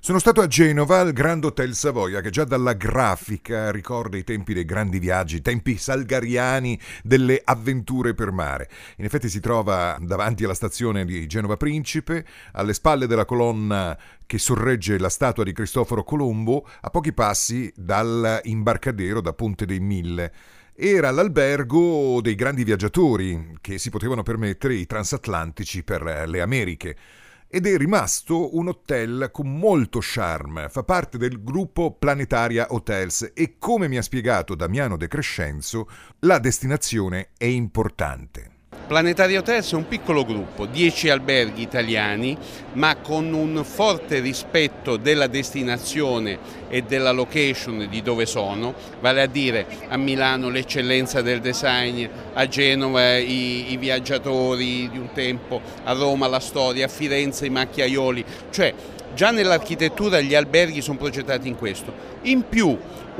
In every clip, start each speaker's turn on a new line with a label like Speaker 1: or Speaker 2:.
Speaker 1: Sono stato a Genova al Grand Hotel Savoia, che già dalla grafica ricorda i tempi dei grandi viaggi, tempi salgariani delle avventure per mare. In effetti si trova davanti alla stazione di Genova Principe, alle spalle della colonna che sorregge la statua di Cristoforo Colombo, a pochi passi dall'imbarcadero da Ponte dei Mille. Era l'albergo dei grandi viaggiatori che si potevano permettere i transatlantici per le Americhe. Ed è rimasto un hotel con molto charme, fa parte del gruppo Planetaria Hotels e, come mi ha spiegato Damiano De Crescenzo, la destinazione è importante.
Speaker 2: Planetaria Hotels è un piccolo gruppo, 10 alberghi italiani, ma con un forte rispetto della destinazione e della location di dove sono, vale a dire a Milano l'eccellenza del design, a Genova i viaggiatori di un tempo, a Roma la storia, a Firenze i macchiaioli, cioè già nell'architettura gli alberghi sono progettati in questo. In più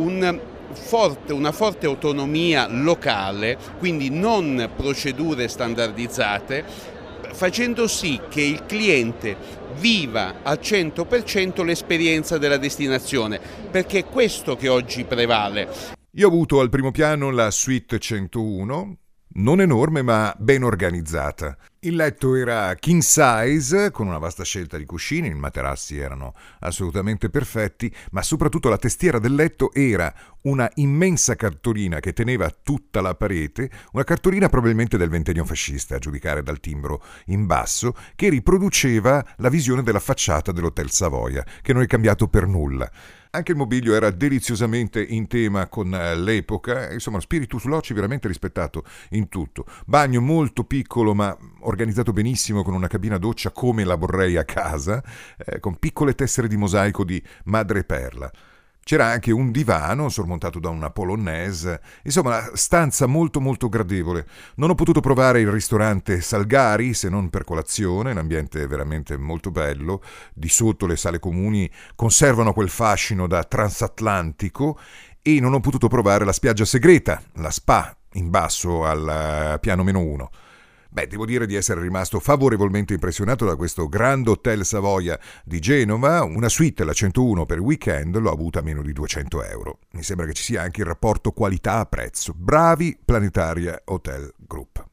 Speaker 2: una forte autonomia locale, quindi non procedure standardizzate, facendo sì che il cliente viva al 100% l'esperienza della destinazione, perché è questo che oggi prevale.
Speaker 1: Io ho avuto al primo piano la suite 101, non enorme ma ben organizzata. Il letto era king size, con una vasta scelta di cuscini, i materassi erano assolutamente perfetti, ma soprattutto la testiera del letto era una immensa cartolina che teneva tutta la parete, una cartolina probabilmente del ventennio fascista, a giudicare dal timbro in basso, che riproduceva la visione della facciata dell'Hotel Savoia, che non è cambiato per nulla. Anche il mobilio era deliziosamente in tema con l'epoca, insomma, spiritus loci veramente rispettato in tutto. Bagno molto piccolo ma organizzato benissimo, con una cabina doccia come la vorrei a casa, con piccole tessere di mosaico di madreperla. C'era anche un divano sormontato da una polonaise, insomma una stanza molto molto gradevole. Non ho potuto provare il ristorante Salgari se non per colazione, l'ambiente è veramente molto bello, di sotto le sale comuni conservano quel fascino da transatlantico, e non ho potuto provare la spiaggia segreta, la spa, in basso al piano -1. Beh, devo dire di essere rimasto favorevolmente impressionato da questo Grand Hotel Savoia di Genova. Una suite, la 101 per il weekend, l'ho avuta a meno di 200 euro. Mi sembra che ci sia anche il rapporto qualità-prezzo. Bravi Planetaria Hotel Group.